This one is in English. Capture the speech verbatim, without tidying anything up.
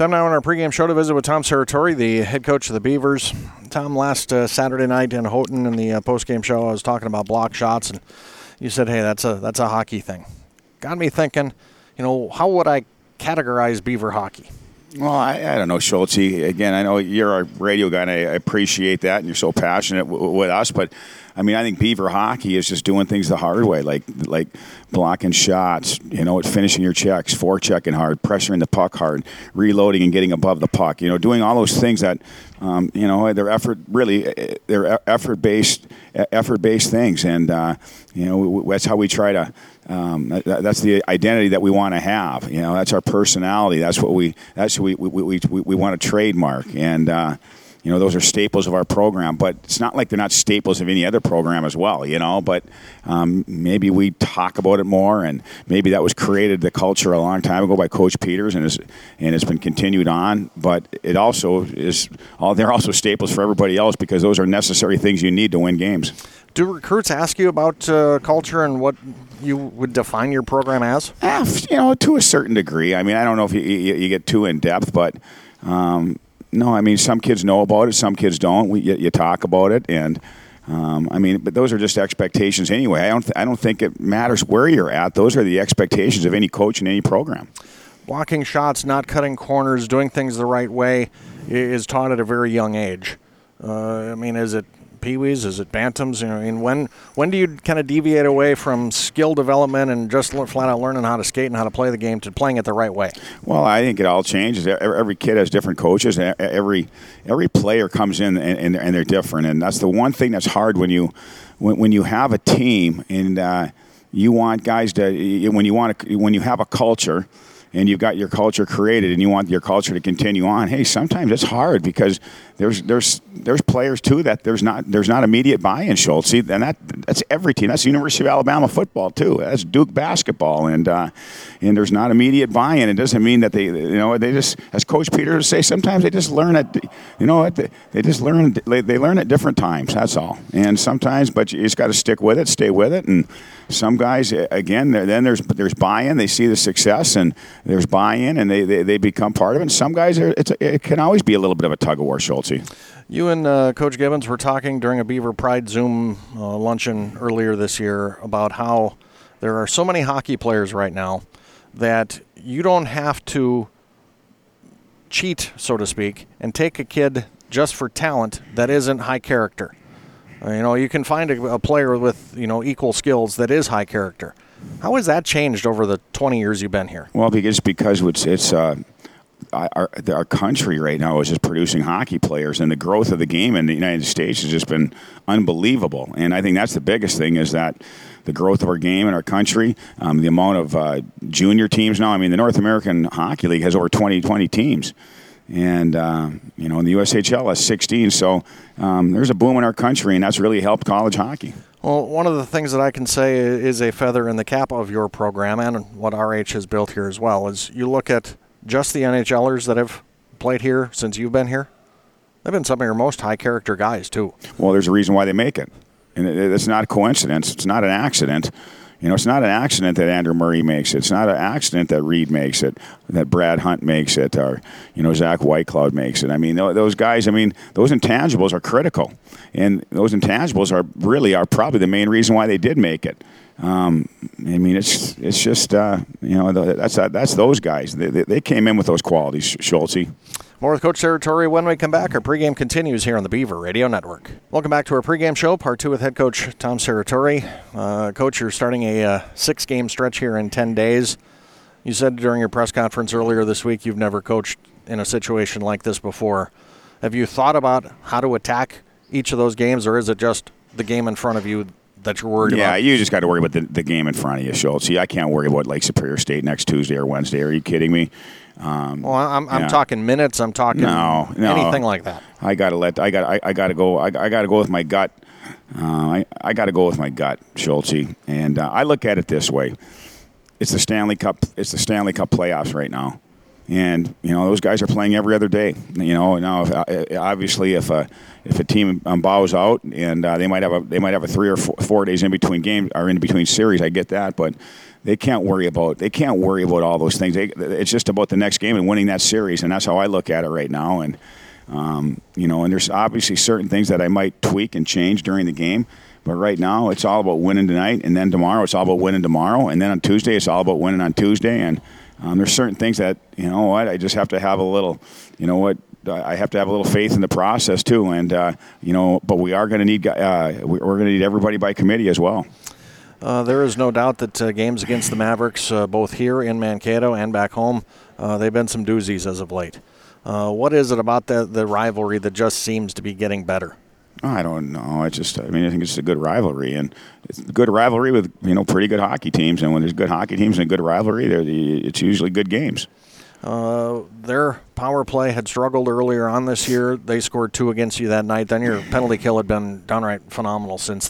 Time now on our pregame show to visit with Tom Serratore, the head coach of the Beavers. Tom, last uh, Saturday night in Houghton in the uh, postgame show, I was talking about block shots, and you said, hey, that's a that's a hockey thing. Got me thinking, you know, how would I categorize Beaver hockey? Well, I, I don't know, Schultz. Again, I know you're a radio guy, and I appreciate that, and you're so passionate w- with us. But, I mean, I think Beaver hockey is just doing things the hard way, like like blocking shots, you know, finishing your checks, forechecking hard, pressuring the puck hard, reloading and getting above the puck. You know, doing all those things that, um, you know, they're effort really they're effort-based effort-based things, and uh, you know that's how we try to. Um, that, that's the identity that we want to have. You know, that's our personality. That's what we. That's what we we we, we, we want to trademark, and uh, you know, those are staples of our program. But it's not like they're not staples of any other program as well. You know, but um, maybe we talk about it more, and maybe that was created the culture a long time ago by Coach Peters, and is and it's been continued on. But it also is. All they're also staples for everybody else because those are necessary things you need to win games. Do recruits ask you about uh, culture and what you would define your program as? Uh, you know, to a certain degree. I mean, I don't know if you, you, you get too in depth, but um, no. I mean, some kids know about it, some kids don't. We, you, you talk about it, and um, I mean, but those are just expectations anyway. I don't. Th- I don't think it matters where you're at. Those are the expectations of any coach in any program. Blocking shots, not cutting corners, doing things the right way is taught at a very young age. Uh, I mean, is it peewees? Is it bantams? You know, and when when do you kind of deviate away from skill development and just flat out learning how to skate and how to play the game to playing it the right way? Well, I think it all changes. Every kid has different coaches. Every every player comes in and, and they're different, and that's the one thing that's hard when you when, when you have a team and uh, you want guys to when you want to, when you have a culture. And you've got your culture created, and you want your culture to continue on. Hey, sometimes it's hard because there's there's there's players too that there's not there's not immediate buy-in. Schultz, see, and that that's every team. That's the University of Alabama football too. That's Duke basketball, and uh, and there's not immediate buy-in. It doesn't mean that they you know they just, as Coach Peters would say, sometimes they just learn at you know they, they just learn they, they learn at different times. That's all. And sometimes, but you just got to stick with it, stay with it, and some guys again then there's there's buy-in. They see the success and there's buy-in, and they, they, they become part of it. And some guys, are, it's a, it can always be a little bit of a tug-of-war, Schultz. You and uh, Coach Gibbons were talking during a Beaver Pride Zoom uh, luncheon earlier this year about how there are so many hockey players right now that you don't have to cheat, so to speak, and take a kid just for talent that isn't high character. Uh, you know, you can find a, a player with, you know, equal skills that is high character. How has that changed over the twenty years you've been here? Well, because because it's it's uh, our our country right now is just producing hockey players, and the growth of the game in the United States has just been unbelievable. And I think that's the biggest thing is that the growth of our game in our country, um, the amount of uh, junior teams now. I mean, the North American Hockey League has over twenty, twenty teams. And, uh, you know, and the U S H L has sixteen. So um, there's a boom in our country, and that's really helped college hockey. Well, one of the things that I can say is a feather in the cap of your program and what R H has built here as well is you look at just the NHLers that have played here since you've been here. They've been some of your most high-character guys, too. Well, there's a reason why they make it. And it's not a coincidence. It's not an accident. You know, it's not an accident that Andrew Murray makes it. It's not an accident that Reed makes it, that Brad Hunt makes it, or, you know, Zach Whitecloud makes it. I mean, those guys, I mean, those intangibles are critical. And those intangibles are really are probably the main reason why they did make it. Um, I mean, it's it's just, uh, you know, that's that's those guys. They, they came in with those qualities, Schultz. More with Coach Serratore when we come back. Our pregame continues here on the Beaver Radio Network. Welcome back to our pregame show, part two with head coach Tom Serratore. Uh, coach, you're starting a uh, six-game stretch here in ten days. You said during your press conference earlier this week you've never coached in a situation like this before. Have you thought about how to attack each of those games, or is it just the game in front of you that you're worried yeah, about? Yeah, you just got to worry about the, the game in front of you, Schultz. See, I can't worry about Lake Superior State next Tuesday or Wednesday. Are you kidding me? Um, well, I'm I'm yeah. talking minutes. I'm talking no, no. anything like that. I gotta let. I got. I, I gotta go. I, I gotta go with my gut. Uh, I I gotta go with my gut, Schultz. And uh, I look at it this way: it's the Stanley Cup. It's the Stanley Cup playoffs right now, and you know those guys are playing every other day. You know now, if, obviously, if a if a team um, bows out and uh, they might have a they might have a three or four, four days in between games or in between series, I get that, but. they can't worry about they can't worry about all those things. They, it's just about the next game and winning that series, and that's how I look at it right now. And um, you know, and there's obviously certain things that I might tweak and change during the game. But right now, it's all about winning tonight, and then tomorrow it's all about winning tomorrow, and then on Tuesday it's all about winning on Tuesday. And um, there's certain things that, you know what, I just have to have a little, you know what, I have to have a little faith in the process too. And uh, you know, but we are going to need uh, we're going to need everybody by committee as well. Uh, there is no doubt that uh, games against the Mavericks, uh, both here in Mankato and back home, uh, they've been some doozies as of late. Uh, what is it about the the rivalry that just seems to be getting better? I don't know. I just, I mean, I think it's a good rivalry, and it's a good rivalry with, you know, pretty good hockey teams. And when there's good hockey teams and a good rivalry, it's usually good games. Uh, their power play had struggled earlier on this year. They scored two against you that night. Then your penalty kill had been downright phenomenal since